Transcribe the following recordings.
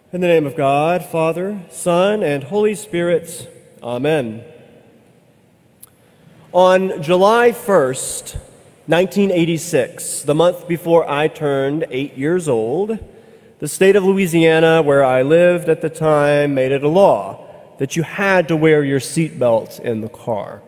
In the name of God, Father, Son, and Holy Spirit, Amen. On July 1st, 1986, the month before I turned 8 years old, the state of Louisiana, where I lived at the time, made it a law that you had to wear your seatbelt in the car.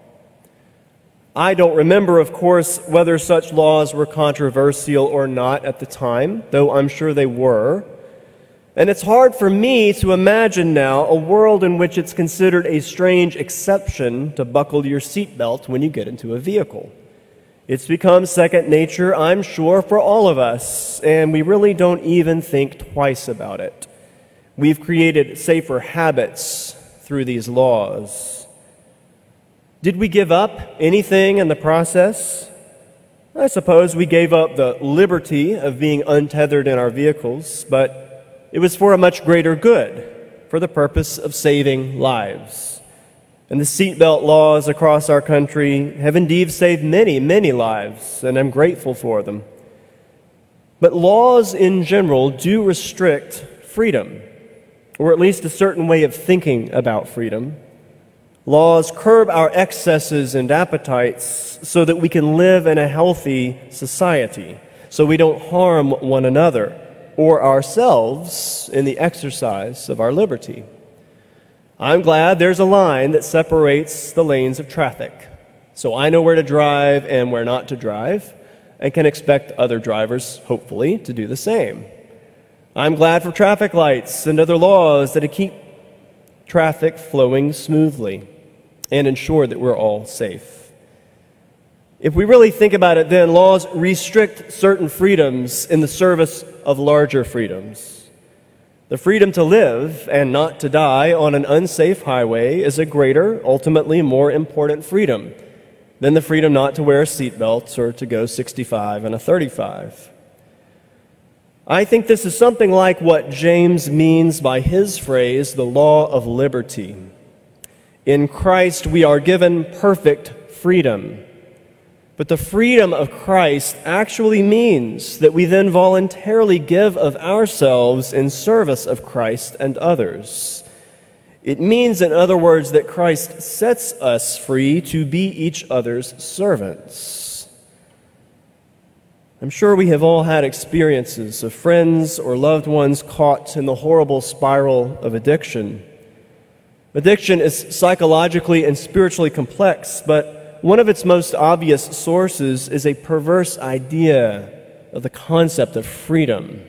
I don't remember, of course, whether such laws were controversial or not at the time, though I'm sure they were. And it's hard for me to imagine now a world in which it's considered a strange exception to buckle your seatbelt when you get into a vehicle. It's become second nature, I'm sure, for all of us, and we really don't even think twice about it. We've created safer habits through these laws. Did we give up anything in the process? I suppose we gave up the liberty of being untethered in our vehicles, but it was for a much greater good, for the purpose of saving lives. And the seatbelt laws across our country have indeed saved many, many lives, and I'm grateful for them. But laws in general do restrict freedom, or at least a certain way of thinking about freedom. Laws curb our excesses and appetites so that we can live in a healthy society, so we don't harm one another or ourselves in the exercise of our liberty. I'm glad there's a line that separates the lanes of traffic, so I know where to drive and where not to drive, and can expect other drivers, hopefully, to do the same. I'm glad for traffic lights and other laws that keep traffic flowing smoothly and ensure that we're all safe. If we really think about it, then laws restrict certain freedoms in the service of larger freedoms. The freedom to live and not to die on an unsafe highway is a greater, ultimately more important freedom than the freedom not to wear a seatbelt or to go 65 and a 35. I think this is something like what James means by his phrase, the law of liberty. In Christ we are given perfect freedom. But the freedom of Christ actually means that we then voluntarily give of ourselves in service of Christ and others. It means, in other words, that Christ sets us free to be each other's servants. I'm sure we have all had experiences of friends or loved ones caught in the horrible spiral of addiction. Addiction is psychologically and spiritually complex, but one of its most obvious sources is a perverse idea of the concept of freedom.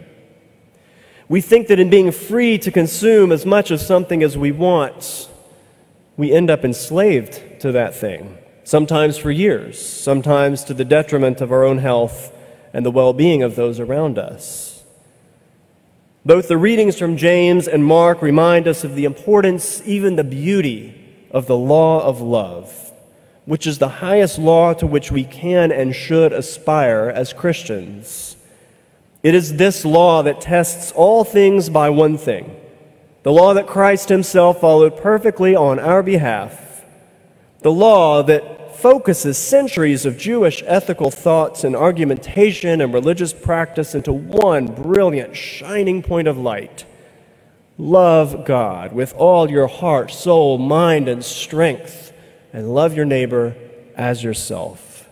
We think that in being free to consume as much of something as we want, we end up enslaved to that thing, sometimes for years, sometimes to the detriment of our own health and the well-being of those around us. Both the readings from James and Mark remind us of the importance, even the beauty, of the law of love, which is the highest law to which we can and should aspire as Christians. It is this law that tests all things by one thing, the law that Christ himself followed perfectly on our behalf, the law that focuses centuries of Jewish ethical thoughts and argumentation and religious practice into one brilliant, shining point of light. Love God with all your heart, soul, mind, and strength, and love your neighbor as yourself.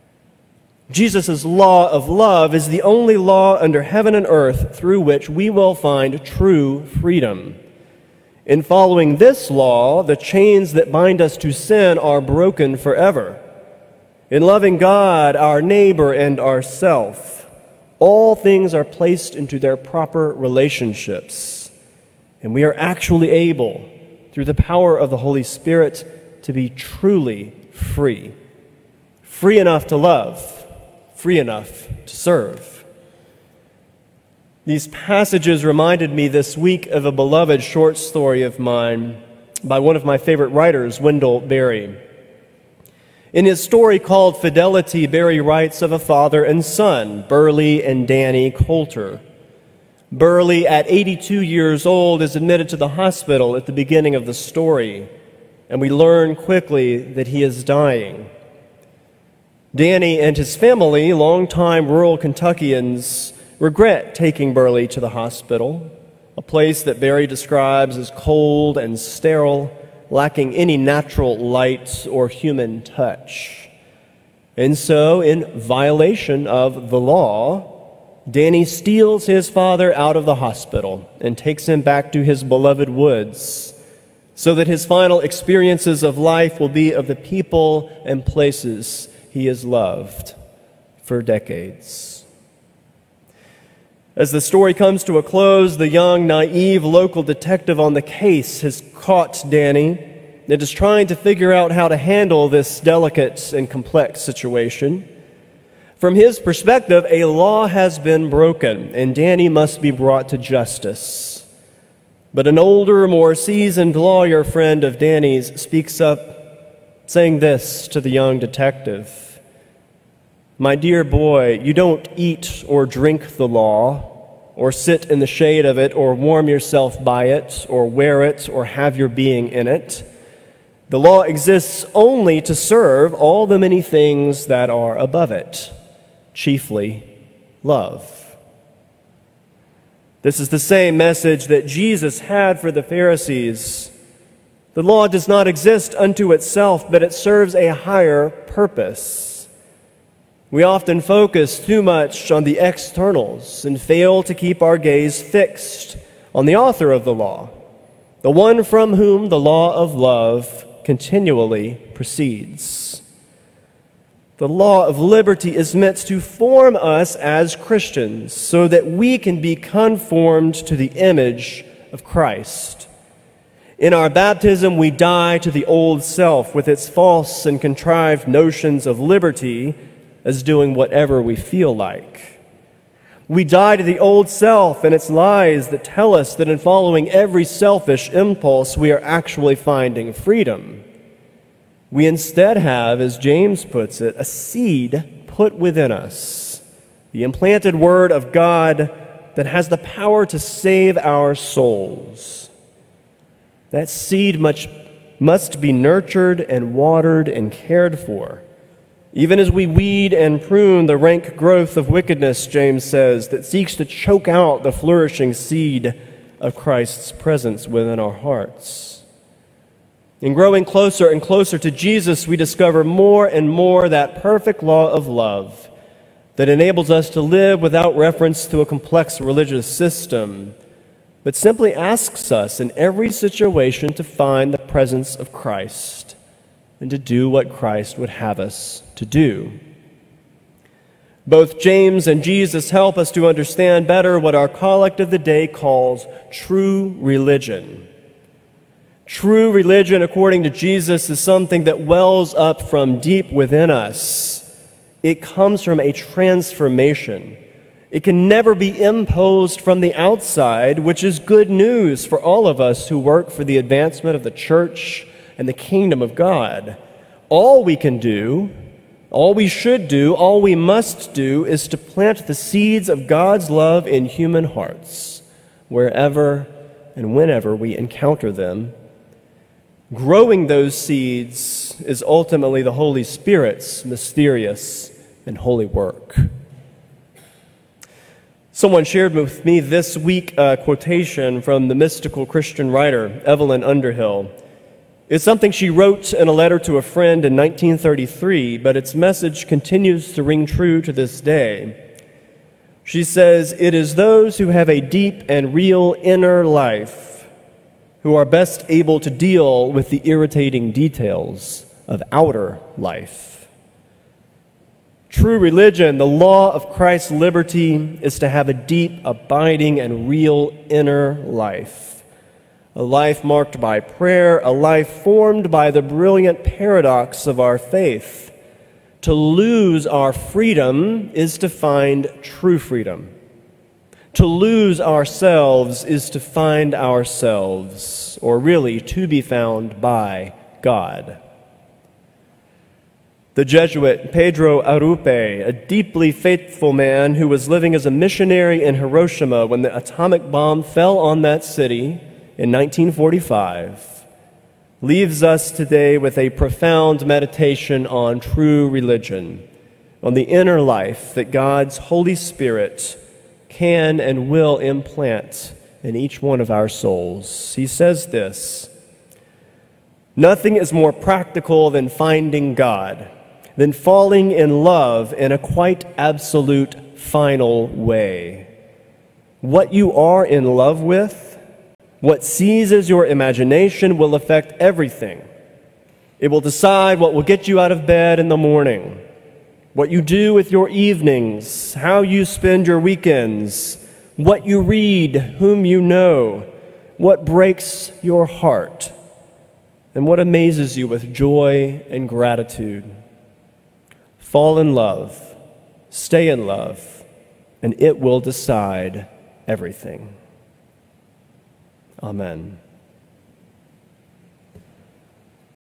Jesus' law of love is the only law under heaven and earth through which we will find true freedom. In following this law, the chains that bind us to sin are broken forever. In loving God, our neighbor, and ourself, all things are placed into their proper relationships, and we are actually able, through the power of the Holy Spirit, to be truly free. Free enough to love, free enough to serve. These passages reminded me this week of a beloved short story of mine by one of my favorite writers, Wendell Berry. In his story called Fidelity, Berry writes of a father and son, Burley and Danny Coulter. Burley, at 82 years old, is admitted to the hospital at the beginning of the story, and we learn quickly that he is dying. Danny and his family, longtime rural Kentuckians, regret taking Burley to the hospital, a place that Barry describes as cold and sterile, lacking any natural light or human touch. And so, in violation of the law, Danny steals his father out of the hospital and takes him back to his beloved woods so that his final experiences of life will be of the people and places he has loved for decades. As the story comes to a close, the young, naive local detective on the case has caught Danny and is trying to figure out how to handle this delicate and complex situation. From his perspective, a law has been broken, and Danny must be brought to justice. But an older, more seasoned lawyer friend of Danny's speaks up, saying this to the young detective: "My dear boy, you don't eat or drink the law, or sit in the shade of it, or warm yourself by it, or wear it, or have your being in it. The law exists only to serve all the many things that are above it, chiefly love." This is the same message that Jesus had for the Pharisees. The law does not exist unto itself, but it serves a higher purpose. We often focus too much on the externals and fail to keep our gaze fixed on the author of the law, the one from whom the law of love continually proceeds. The law of liberty is meant to form us as Christians so that we can be conformed to the image of Christ. In our baptism, we die to the old self with its false and contrived notions of liberty as doing whatever we feel like. We die to the old self and its lies that tell us that in following every selfish impulse, we are actually finding freedom. We instead have, as James puts it, a seed put within us, the implanted Word of God that has the power to save our souls. That seed must be nurtured and watered and cared for, even as we weed and prune the rank growth of wickedness, James says, that seeks to choke out the flourishing seed of Christ's presence within our hearts. In growing closer and closer to Jesus, we discover more and more that perfect law of love that enables us to live without reference to a complex religious system, but simply asks us in every situation to find the presence of Christ and to do what Christ would have us to do. Both James and Jesus help us to understand better what our collect of the day calls true religion. True religion, according to Jesus, is something that wells up from deep within us. It comes from a transformation. It can never be imposed from the outside, which is good news for all of us who work for the advancement of the church and the kingdom of God. All we can do, all we should do, all we must do is to plant the seeds of God's love in human hearts, wherever and whenever we encounter them. Growing those seeds is ultimately the Holy Spirit's mysterious and holy work. Someone shared with me this week a quotation from the mystical Christian writer Evelyn Underhill. It's something she wrote in a letter to a friend in 1933, but its message continues to ring true to this day. She says, "It is those who have a deep and real inner life who are best able to deal with the irritating details of outer life." True religion, the law of Christ's liberty, is to have a deep, abiding, and real inner life. A life marked by prayer, a life formed by the brilliant paradox of our faith. To lose our freedom is to find true freedom. To lose ourselves is to find ourselves, or really to be found by God. The Jesuit Pedro Arrupe, a deeply faithful man who was living as a missionary in Hiroshima when the atomic bomb fell on that city in 1945, leaves us today with a profound meditation on true religion, on the inner life that God's Holy Spirit can and will implant in each one of our souls. He says this: "Nothing is more practical than finding God, than falling in love in a quite absolute, final way. What you are in love with, what seizes your imagination, will affect everything. It will decide what will get you out of bed in the morning, what you do with your evenings, how you spend your weekends, what you read, whom you know, what breaks your heart, and what amazes you with joy and gratitude. Fall in love, stay in love, and it will decide everything." Amen.